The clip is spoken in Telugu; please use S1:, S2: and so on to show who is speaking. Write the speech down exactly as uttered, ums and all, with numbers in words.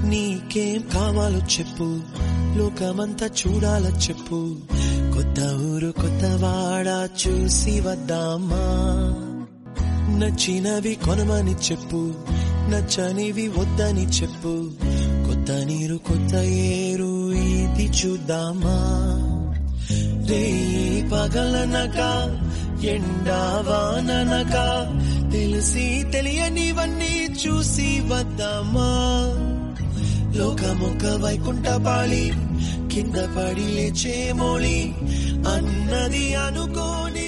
S1: నీకేం కావాలో చెప్పు, లోకమంతా చూడాలో చెప్పు, కొత్త ఊరు కొత్త వాడ చూసి వద్దామా. నచ్చినవి కొనమని చెప్పు, నచ్చనివి వద్దని చెప్పు, కొత్త నీరు కొత్త ఏరు ఇది చూద్దామా. రే పగలనక ఎండావాననక తెలిసి తెలియనివన్నీ చూసి వద్దామా. లోకమొక్క వైకుంఠపాళి, కింద పడి లేచే మోళి, అన్నది అనుకో